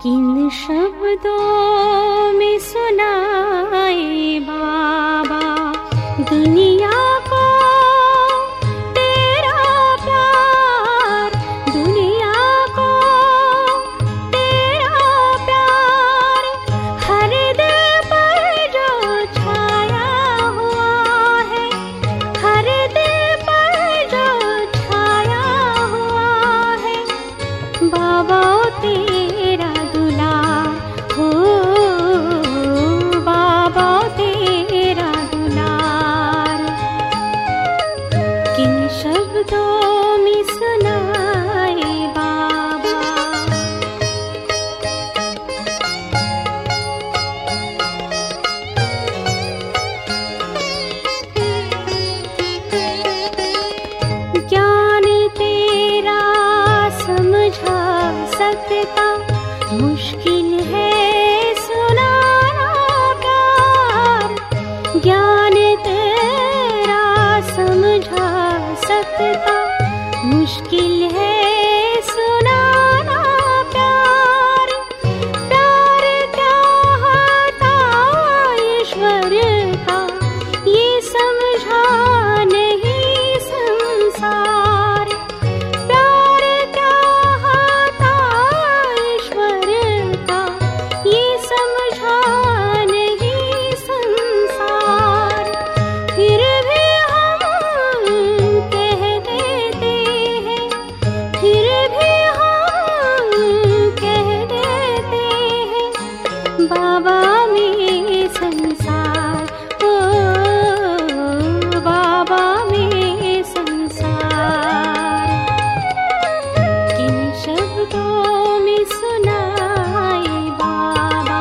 किन शब्दों में सुनाए बाबा दुनिया को तेरा प्यार, दुनिया को तेरा प्यार, हर दिल पर जो छाया हुआ है, हर दिल पर जो छाया हुआ है। बाबा तेरा दुलार हो, बाबा तेरा दुलार, किन शब्दों में सुनाए बाबा। ज्ञान तेरा समझा सकता, मुश्किल है सुनाना प्यार। ज्ञान तेरा समझा सकता, मुश्किल है सुनाना प्यार। प्यार क्या होता ईश्वर का, ये समझा नहीं संसार। प्यार क्या होता ईश्वर का, ये समझा नहीं संसार। फिर भी हम कह देते हैं, फिर भी हम कह देते हैं, बाबा में संसार, ओ बाबा में संसार। किन शब्दों में सुनाए बाबा।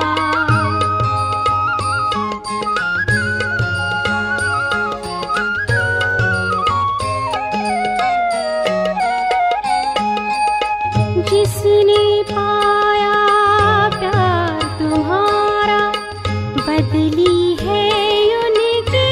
जिसने पाया प्यार तुम्हारा, बदली है उनकी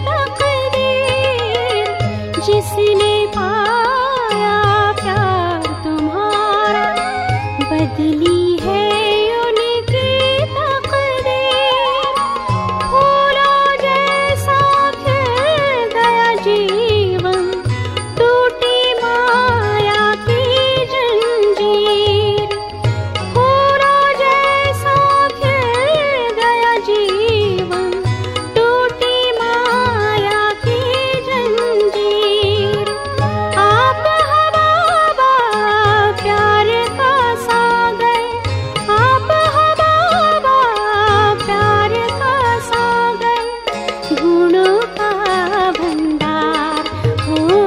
तकदीर। जिसने पाया प्यार तुम्हारा, बदली है उनकी तकदीर। फूलों जैसा खिल गया जीवन, टूटी माया की जंजीर। फूलों जैसा खिल गया जीवन, टूटी माया की जंजीर। आप हो बाबा प्यार का सागर, आप हो बाबा प्यार का सागर। गुणों का भंडार हो,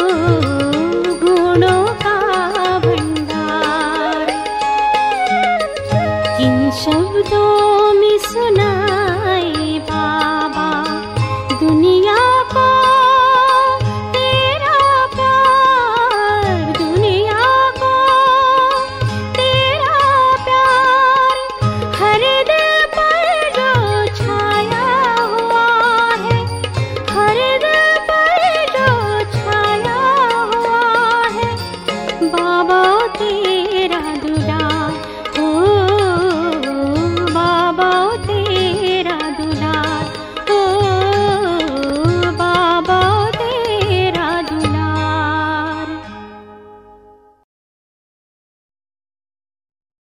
गुणों का भंडार, किन शब्दों में सुना